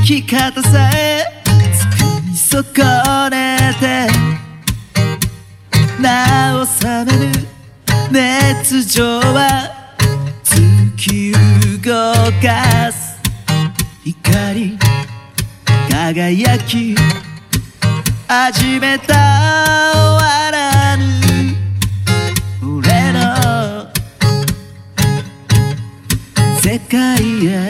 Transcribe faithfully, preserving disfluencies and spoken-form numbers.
き方さえ作り損ねて、なお冷める熱情は突き動かす。光輝き始めた終わらぬ俺の世界へ